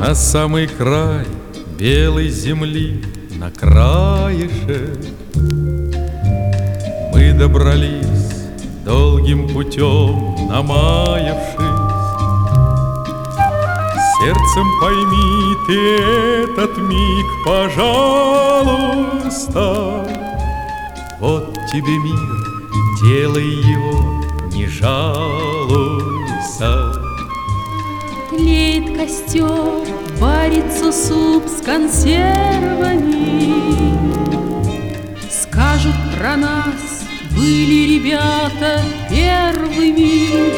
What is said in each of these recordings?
На самый край белой земли, на краешек мы добрались долгим путем, намаявшись. Сердцем пойми ты этот миг, пожалуйста. Вот тебе мир, делай его, не жалуйся. Тлеет костер, варится суп с консервами. Скажут про нас, были ребята первыми.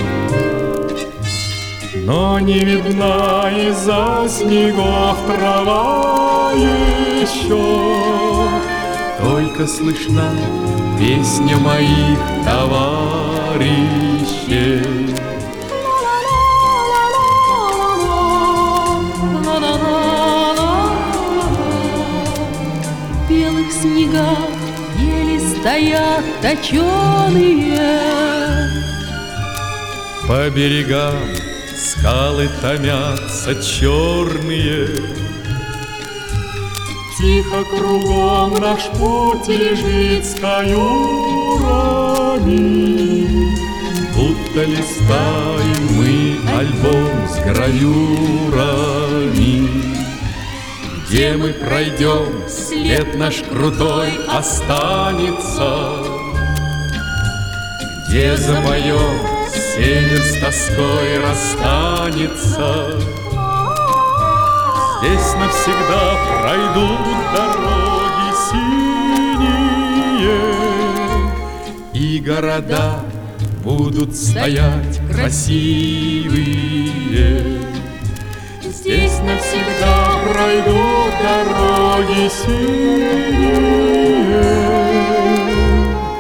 Но не видна из-за снегов трава еще, только слышна песня моих товарищей. В белых снегах еле стоят точеные. По берегам скалы томятся черные. Тихо кругом наш путь лежит с каюрами, будто листаем мы альбом с гравюрами. Где мы пройдем, след наш крутой останется, где замоем север с тоской расстанется. Здесь навсегда пройдут дороги синие, и города будут стоять красивые. Здесь навсегда пройдут дороги синие,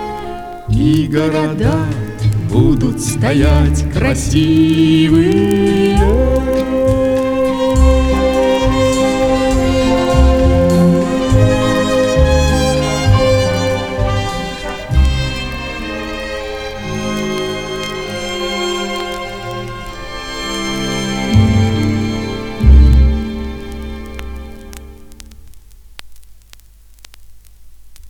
и города будут стоять красивые.